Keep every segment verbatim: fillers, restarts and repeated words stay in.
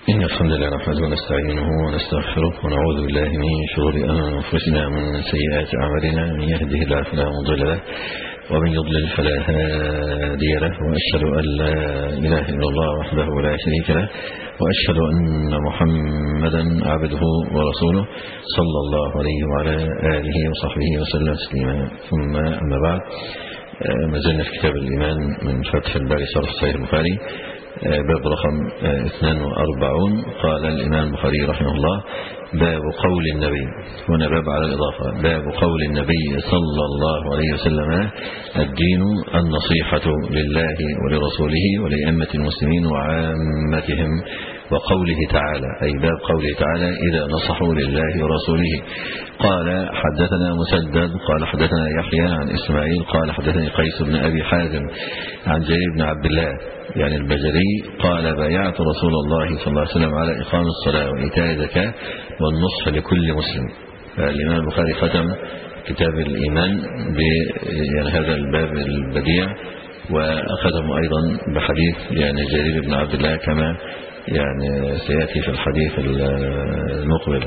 إن الحمد لله نحمده ونستعينه ونستغفره ونعوذ بالله من شرور أنفسنا ومن سيئات أعمالنا. من يهده الله فلا مضل له ومن يضلل فلا هادي له، وأشهد أن لا إله إلا الله وحده لا شريك له، وأشهد أن محمدا عبده ورسوله صلى الله عليه وعلى آله وصحبه وسلم تسليما. ثم أما بعد، ما زلنا في كتاب الإيمان من فتح الباري شرح صحيح البخاري، باب رقم اثنين وأربعين. قال الإمام البخاري رحمه الله: باب قول النبي. هنا باب على الإضافة. باب قول النبي صلى الله عليه وسلم: الدين النصيحة لله ولرسوله ولأئمة المسلمين وعامتهم. وقوله تعالى، أي باب قوله تعالى: إذا نصحوا لله ورسوله. قال: حدثنا مسدد قال حدثنا يحيى عن إسماعيل قال حدثني قيس بن أبي حازم عن جرير بن عبد الله يعني البجلي قال: بايعت رسول الله صلى الله عليه وسلم على إقام الصلاة وإيتاء الزكاة والنصح لكل مسلم. الإمام البخاري ختم كتاب الإيمان ب يعني هذا الباب البديع، وأخذه أيضا بحديث يعني جرير بن عبد الله كما يعني سيأتي في الحديث المقبل.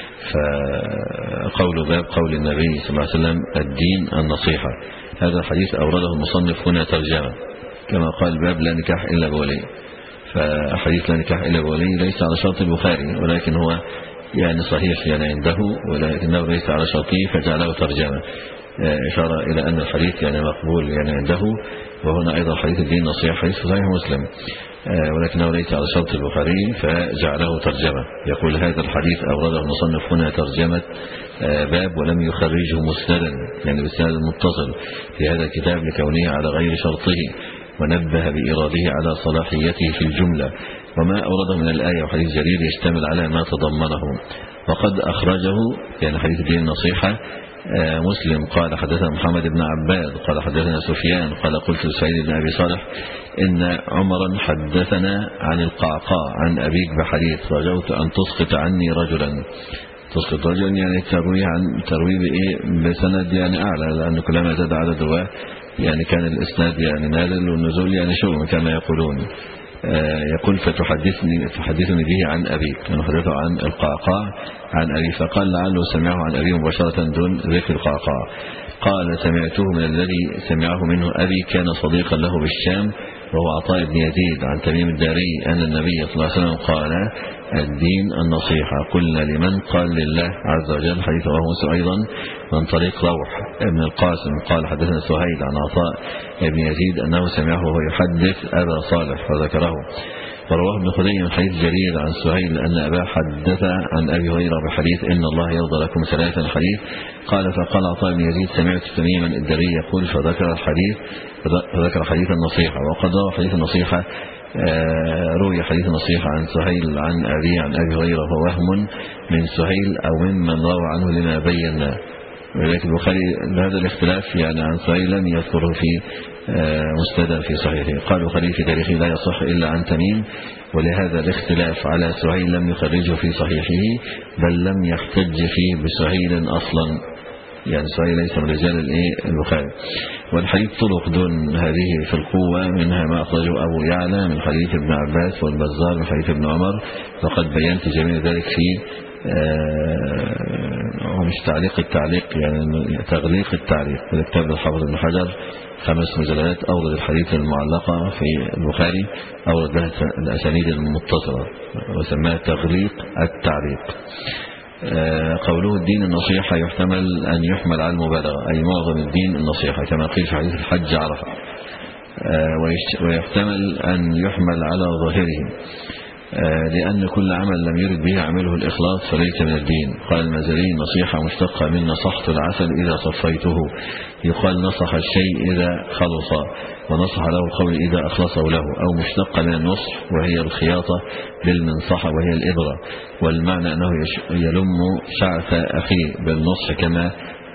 فقول باب قول النبي صلى الله عليه وسلم: الدين النصيحة. هذا الحديث أورده المصنف هنا ترجمة، كما قال: باب لا نكاح إلا بولي. فحديث لا نكاح إلا بولي ليس على شرط البخاري، ولكن هو يعني صحيح يعني عنده، ولكنه ليس على شرطه فجعله ترجمة، إشارة إلى أن الحديث يعني مقبول يعني عنده. وهنا أيضا حديث الدين النصيحة حديث صحيح مسلم، ولكنه ليس على شرط البخاري فجعله ترجمة. يقول: هذا الحديث أورده المصنف هنا ترجمة باب ولم يخرجه مسندا يعني بالسند المتصل في هذا الكتاب لكونه على غير شرطه، ونبه بإراده على صلاحيته في الجملة. وما أورده من الآية وحديث جرير يشتمل على ما تضمنه. وقد أخرجه يعني حديث الدين النصيحة مسلم قال: حدثنا محمد بن عباد قال حدثنا سفيان قال: قلت لسعيد بن أبي صالح: إن عمرا حدثنا عن القعقاع عن أبيك بحديث: رجوت أن تسقط عني رجلا. تسقط رجلا يعني تروي عن تروي بإيه بسند يعني أعلى، لأن كلما زاد عدد الرواة يعني كان الإسناد يعني نازل والنزول يعني شؤم كما يقولون. يقول: فتحدثني تحدثني به عن أبيك، أنا حدثه عن القعقاع عن أبي، فقال: لعله سمعه عن أبي مباشرة دون ذكر القعقاع. قال: سمعته من الذي سمعه منه أبي، كان صديقا له بالشام، وهو عطاء بن يزيد عن تميم الداري أن النبي صلى الله عليه وسلم قال: الدين النصيحة. قلنا: لمن؟ قال: لله عز وجل. حديث رواه مسلم أيضا من طريق روح ابن القاسم قال: حدثنا سهيل عن عطاء بن يزيد أنه سمعه وهو يحدث أبا صالح فذكره. ورواه ابن خدي من حديث جرير عن سهيل أن أبا حدث عن أبي هريرة بحديث: إن الله يرضى لكم ثلاثا حديث. قال: فقال عطاء بن يزيد: سمعت تميما الداري يقول، فذكر الحديث فذكر حديث النصيحة. وقد روى حديث النصيحة روي حديث النصيحة عن سهيل عن أبي عن أبي هريرة، ووهم من سهيل أو ممن روى عنه لما بينا. ولكن البخاري هذا الاختلاف يعني عن سهيل لم يذكره في مستدل في صحيحه. قال البخاري في تاريخه: لا يصح إلا عن تميم، ولهذا الاختلاف على سهيل لم يخرجه في صحيحه، بل لم يحتج فيه بسهيل أصلا، يعني سهيل ليس من رجال الايه البخاري. والحديث طرق دون هذه في القوة، منها ما أخرجه أبو يعلى من حديث ابن عباس، والبزار من حديث ابن عمر، وقد بينت جميع ذلك في آه مش تعليق التعليق يعني تغليق التعليق في كتاب الحافظ ابن حجر، خمس مجلدات، أورد الحديث المعلقة في البخاري، أورد لها الأسانيد المتصلة وسماها تغليق التعليق. قوله الدين النصيحة يحتمل أن يحمل على المبالغة، أي معظم الدين النصيحة كما قيل في حديث الحج عرفة، ويحتمل أن يحمل على ظاهره، لأن كل عمل لم يرد به عمله الإخلاص فليس من الدين. قال المازري: نصيحة مشتقة من نصحت العسل إذا صفيته. يقال: نصح الشيء إذا خلص، ونصح له القول إذا أخلصه له، أو مشتقة من النصح وهي الخياطة بالمنصحة وهي الإبرة. والمعنى أنه يلم شعث أخيه بالنصح كما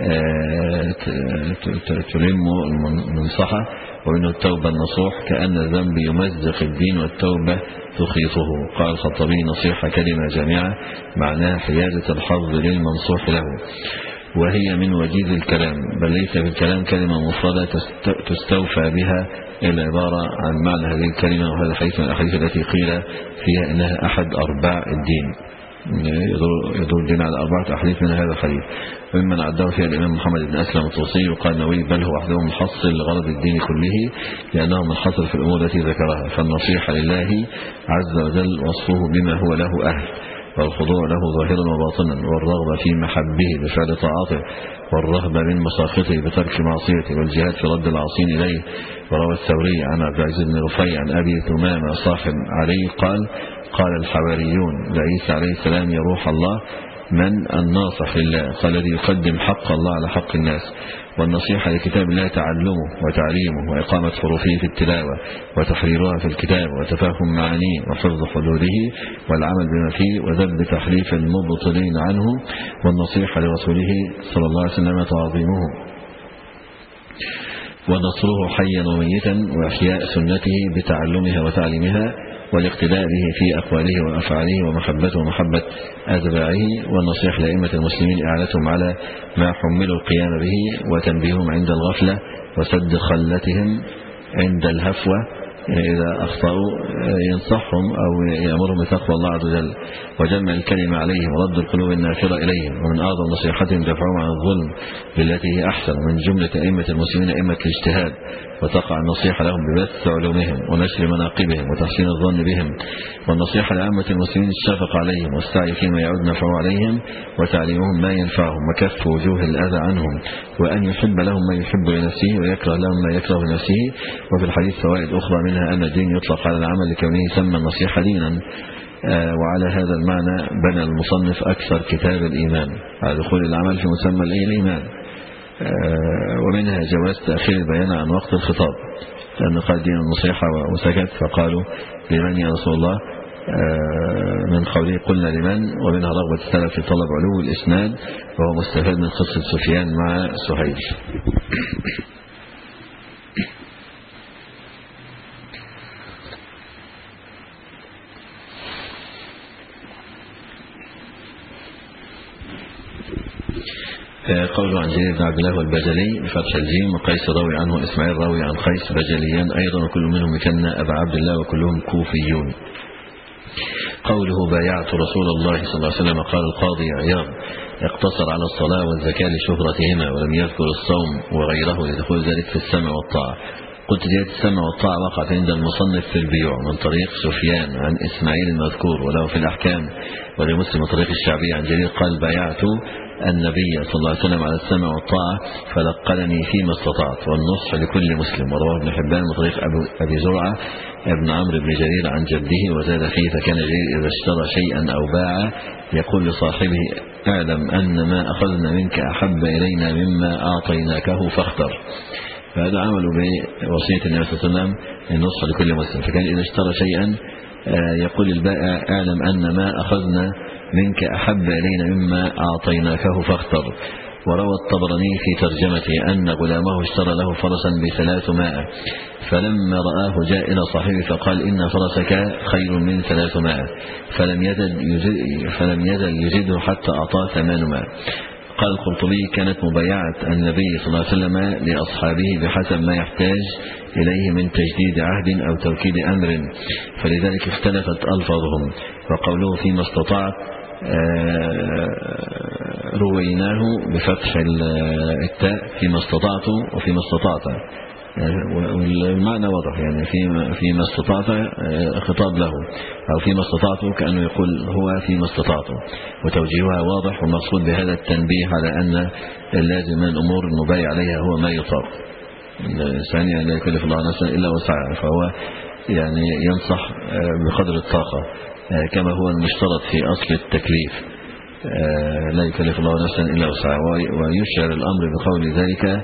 تلم المنصحة. ومنه التوبة النصوح، كأن الذنب يمزق الدين والتوبة تخيطه. قال الخطابي: نصيحة كلمة جامعة معناها حيازة الحظ للمنصوح له. وهي من وجيز الكلام، بل ليس في الكلام كلمة مفردة تستوفى بها إلا عبارة عن معنى هذه الكلمة. وهذا الحديث من الأحاديث التي قيل فيها إنها أحد أرباع الدين، يدور الدين على أربعة أحاديث من هذا الحديث. وممن عداه فيها الإمام محمد بن أسلم الطوسي وقال النووي بل هو وحده محصل لغرض الدين كله، لأنه منحصر في الأمور التي ذكرها. فالنصيحة لله عز وجل وصفه بما هو له أهل، والخضوع له ظاهرا وباطنا، والرغبة في محبه بفعل طاعته، والرهبة من مساخطه بترك معصيته، والجهاد في رد العاصين إليه. وروى الثوري عن عبد العزيز بن رفيع عن أبي ثمامة صاحب علي قال قال الحواريون لعيسى عليه السلام يا روح الله من الناصح لله؟ قال الذي يقدم حق الله على حق الناس. والنصيحة لكتاب الله تعلمه وتعليمه وإقامة حروفه في التلاوة وتحريرها في الكتاب وتفهم معانيه وحفظ حدوده والعمل بما فيه وذب تحريف المبطلين عنه. والنصيحة لرسوله صلى الله عليه وسلم تعظيمه ونصره حيا وميتا، وإحياء سنته بتعلمها وتعليمها، والاقتداء به في أقواله وأفعاله، ومحبته ومحبة أتباعه. والنصيحة لأئمة المسلمين إعانتهم على ما حملوا القيام به، وتنبيههم عند الغفلة، وسد خلتهم عند الهفوة، إذا أخطأوا ينصحهم أو يأمرهم بتقوى الله عز وجل، وجمع الكلمة عليهم، ورد القلوب النافرة إليهم. ومن أعظم نصيحتهم دفعهم عن الظلم بالتي هي أحسن. من جملة أئمة المسلمين أئمة الاجتهاد، وتقع النصيحة لهم ببث علومهم ونشر مناقبهم وتحسين الظن بهم. والنصيحة لعامة المسلمين الشفق عليهم، والسعي فيما يعود نفعه عليهم، وتعليمهم ما ينفعهم، وكف وجوه الأذى عنهم، وأن يحب لهم ما يحب لنفسه، ويكره لهم ما يكره لنفسه. وفي الحديث فوائد أخرى، منها أن الدين يطلق على العمل لكونه سمى النصيحة دينا. آه وعلى هذا المعنى بنى المصنف أكثر كتاب الإيمان على دخول العمل في مسمى الإيمان. آه ومنها جواز تأخير البيان عن وقت الخطاب، لأنه قال دين النصيحة وسكت، فقالوا لمن يا رسول الله؟ آه من قوله قلنا لمن. ومنها رغبة السلف في طلب علو الإسناد، وهو مستفاد من قصة سفيان مع سهيل. قوله عن جرير بن عبد الله والبجلي بفتح الجيم، وقيس راوي عنه إسماعيل راوي عن قيس بجليان أيضا، وكل منهم يكنى أبا عبد الله وكلهم كوفيون. قوله بايعت رسول الله صلى الله عليه وسلم، قال القاضي عياض اقتصر على الصلاة والزكاة لشهرتهما، ولم يذكر الصوم وغيره لدخول ذلك في السمع والطاعة. قلت زيادة السمع والطاعة وقعت عند المصنف في البيوع من طريق سفيان عن إسماعيل المذكور، وله في الأحكام ولمسلم من طريق الشعبي عن جرير قال بايعت النبي صلى الله عليه وسلم على السمع والطاعة فلقنني فيما استطعت، والنصح لكل مسلم. ورواه ابن حبان من طريق أبي زرعة ابن عمرو بن جرير عن جده، وزاد فيه فكان جرير إذا اشترى شيئا أو باع يقول لصاحبه اعلم أن ما أخذنا منك أحب إلينا مما أعطيناكه فاختر. فهذا عملوا بوصية النبي صلى الله عليه وسلم النصح لكل مسلم. فكان إذا اشترى شيئا يقول البائع اعلم أن ما أخذنا منك أحب إلينا مما أعطيناكه فاختر. وروى الطبراني في ترجمته أن غلامه اشترى له فرسا بثلاثمائة، فلما رآه جاء إلى صاحبه فقال إن فرسك خير من ثلاثمائة، فلم يزل يزد فلم يزل يزده حتى أعطاه ثمانمائة. قال القرطبي كانت مبايعة النبي صلى الله عليه وسلم لأصحابه بحسب ما يحتاج إليه من تجديد عهد أو توكيد أمر، فلذلك اختلفت ألفاظهم. وقوله فيما استطعت رويناه بفتح التاء فيما استطعت وفيما استطعت، والمعنى واضح، يعني فيما, فيما استطعت خطاب له، أو فيما استطعت كأنه يقول هو فيما استطعت، وتوجيهها واضح. والمقصود بهذا التنبيه على أن اللازم من الأمور المبايع عليها هو ما يطاق. ثانيا لا يكلف الله نفسا إلا وسعها، فهو يعني ينصح بقدر الطاقة كما هو المشترط في أصل التكليف، لا يكلف الله نفسا إلا وسعها. ويشعر الأمر بقول ذلك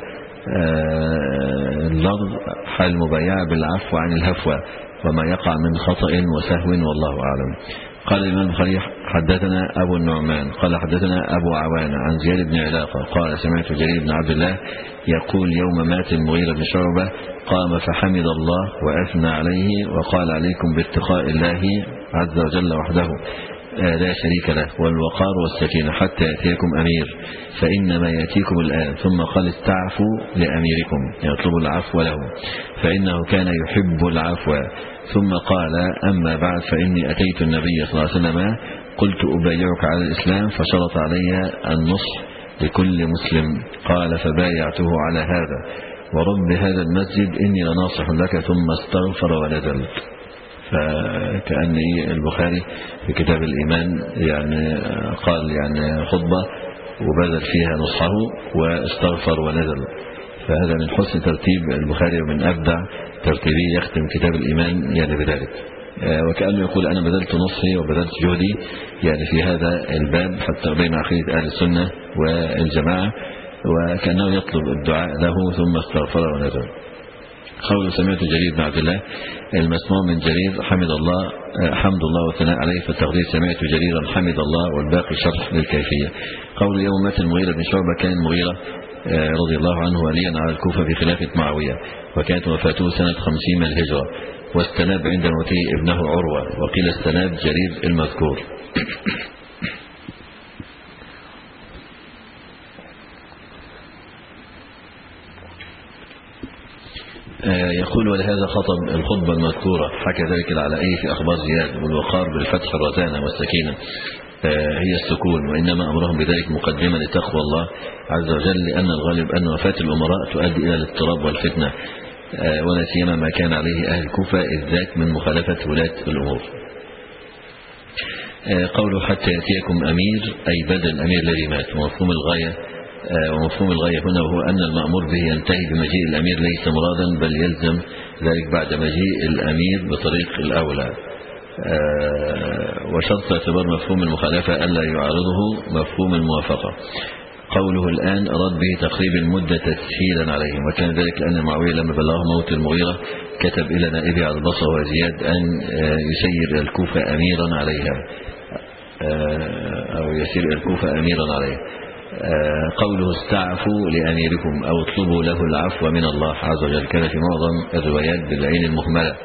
اللفظ حال المبايعة بالعفو عن الهفوة وما يقع من خطأ وسهو، والله أعلم. قال الإمام البخاري حدثنا أبو النعمان قال حدثنا أبو عوانة عن زياد بن علاقة قال سمعت جرير بن عبد الله يقول يوم مات المغيرة بن شعبة قام فحمد الله وأثنى عليه وقال عليكم باتقاء الله عز وجل وحده. لا شريك له، والوقار والسكينة حتى يأتيكم أمير فإنما يأتيكم الآن. ثم قال استعفوا لأميركم، يطلب العفو له فإنه كان يحب العفو. ثم قال أما بعد فإني أتيت النبي صلى الله عليه وسلم قلت أبايعك على الإسلام فشرط علي النصح لكل مسلم. قال فبايعته على هذا ورب هذا المسجد إني لناصح لك. ثم استغفر ونزل. فكأني البخاري في كتاب الإيمان يعني قال يعني خطبة وبذل فيها نصحه واستغفر ونزل. فهذا من حسن ترتيب البخاري ومن أبدع ترتيبه يختم كتاب الإيمان يعني بذلك. وكأنه يقول أنا بذلت نصحي وبذلت جهدي يعني في هذا الباب حتى بين عقيدة أهل السنة والجماعة، وكأنه يطلب الدعاء له ثم استغفر ونزل. قول سمعت جرير بن عبد الله المسموع من جرير حمد الله حمد الله والثناء عليه، فالتقدير سمعت جريرا حمد الله والباقي شرح للكيفية. قول يوم مات المغيرة بن شعبة كان المغيرة رضي الله عنه وليا على الكوفة في خلافة معاوية، وكانت وفاته سنة خمسين من الهجرة، واستناب عند موته ابنه عروة، وقيل استناب جرير المذكور. يقول ولهذا خطب الخطبة المذكورة حكى ذلك العلائي في أخبار زياد، والوقار بالفتح الرزانة والسكينة هي السكون، وإنما أمرهم بذلك مقدمة لتقوى الله عز وجل، لأن الغالب أن وفاة الأمراء تؤدي إلى الاضطراب والفتنة، ولا سيما ما كان عليه أهل الكوفة إذ ذاك من مخالفة ولاة الأمور. قوله حتى يأتيكم أمير أي بدل الأمير الذي مات، ومفهوم الغاية ومفهوم الغاية هنا وهو أن المأمور به ينتهي بمجيء الأمير ليس مرادا، بل يلزم ذلك بعد مجيء الأمير بطريق الأولى. وشرط اعتبار مفهوم المخالفة ألا يعارضه مفهوم الموافقة. قوله الآن أراد به تقريب المدة تسهيلا عليهم، وكان ذلك لأن معاوية لما بلغه موت المغيرة كتب إلى نائبه على البصرة وزياد أن يسير الكوفة أميرا عليها أو يسير الكوفة أميرا عليها. قوله استعفوا لأميركم أو اطلبوا له العفو من الله عز وجل، كان في معظم الروايات بالعين المهملة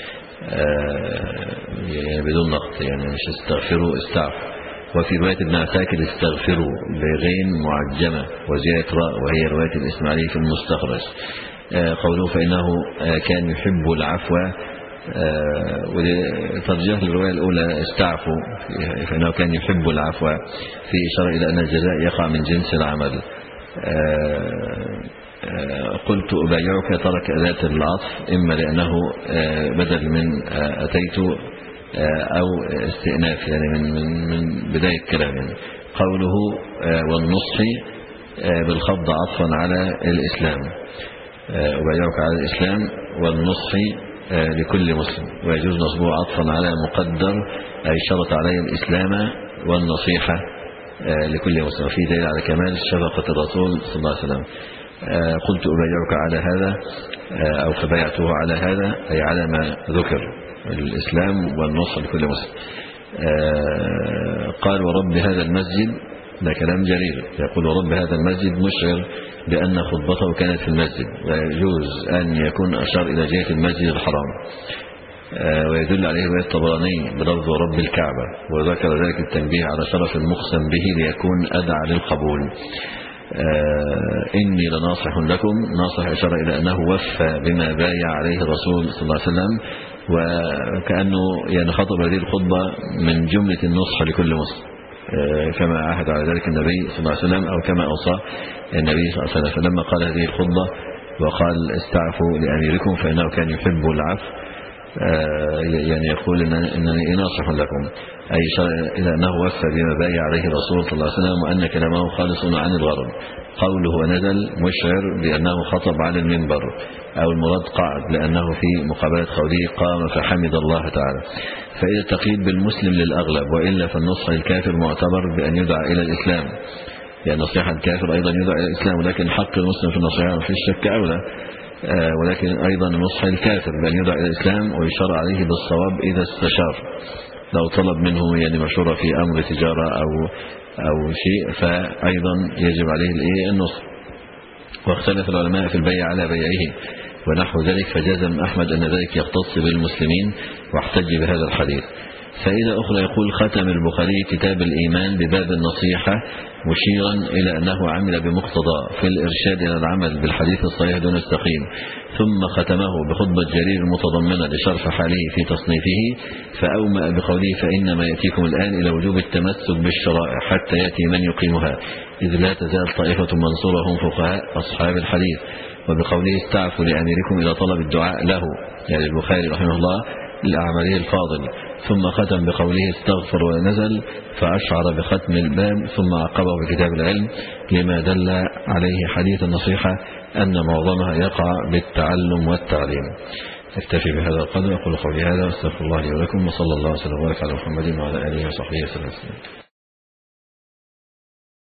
يعني بدون نقط، يعني مش استغفروا استعفوا. وفي رواية ابن عساكر استغفروا بغين معجمة وزيادة راء، وهي رواية الإسماعيلي في المستخرج. قوله فإنه كان يحب العفو، وترجيح للرواية الأولى استعفوا فإنه كان يحب العفو، في إشارة إلى أن الجزاء يقع من جنس العمل. قلت أبايعك ترك أداة العطف إما لأنه بدل من أتيت أو استئناف يعني من, من, من بداية كلام. قوله والنصح بالخفض عطفا على الإسلام، أبايعك على الإسلام والنصح لكل مسلم، ويجوز نصبه عطفا على مقدر أي شرط عليه الإسلام والنصيحة لكل مسلم، في دليل على كمال شفقة الرسول صلى الله عليه وسلم. قلت أبايعك على هذا أو فبايعته على هذا أي على ما ذكر الإسلام والنصح لكل مسلم. قال ورب هذا المسجد، ده كلام جرير، يقول ورب هذا المسجد مشعر بأن خطبته كانت في المسجد، ويجوز أن يكون أشار إلى جهة المسجد الحرام، ويدل عليه رواية الطبراني بلفظ رب الكعبة، وذكر ذلك التنبيه على شرف المقسم به ليكون أدعى للقبول. إني لناصح لكم، ناصح إشارة إلى أنه وفى بما بايع عليه الرسول صلى الله عليه وسلم، وكأنه يعني خطب هذه الخطبة من جملة النصح لكل مسلم كما عهد على ذلك النبي صلى الله عليه وسلم أو كما أوصى النبي صلى الله عليه وسلم. فلما قال هذه الخطبة وقال استعفوا لأميركم فإنه كان يحب العفو، يعني يقول إنني ناصح لكم، أي شرع إلى أنه وفى بما بايع عليه الرسول صلى الله عليه وسلم، وأن كلامه خالص عن الغرض. قوله ونزل مشعر بأنه خطب على المنبر، أو المراد قعد لأنه في مقابلة قوله قام فحمد الله تعالى. فإذا التقييد بالمسلم للأغلب، وإلا فالنصح للكافر معتبر بأن يدعى إلى الإسلام، لأن نصيحة الكافر أيضا يدعى إلى الإسلام، ولكن حق المسلم في النصيحة في الشك أولى، ولكن أيضا نصح الكافر بأن يدعى إلى الإسلام ويشار عليه بالصواب إذا استشار، لو طلب منه يعني مشورة في أمر تجارة أو أو شيء فأيضا يجب عليه النصح. واختلف العلماء في البيع على بيعه ونحو ذلك، فجزم أحمد أن ذلك يختص بالمسلمين واحتج بهذا الحديث. فإذا أخرى يقول ختم البخاري كتاب الإيمان بباب النصيحة مشيرا إلى أنه عمل بمقتضى في الإرشاد إلى العمل بالحديث الصحيح دون السقيم، ثم ختمه بخطبة جرير متضمنة لشرح حاله في تصنيفه، فأومأ بقوله فإنما يأتيكم الآن إلى وجوب التمسك بالشرائع حتى يأتي من يقيمها، إذ لا تزال طائفة منصورة هم فقهاء أصحاب الحديث. وبقوله استعفوا لأميركم إلى طلب الدعاء له، يعني البخاري رحمه الله لأعماله الفاضل. ثم ختم بقوله استغفر ونزل، فأشعر بختم الباب ثم عقبه بكتاب العلم، لما دل عليه حديث النصيحة أن معظمها يقع بالتعلم والتعليم. نكتفي بهذا القدر. أقول قولي هذا واستغفر الله لي ولكم، وصلى الله وسلم وبارك على محمد وعلى آله وصحبه وسلم.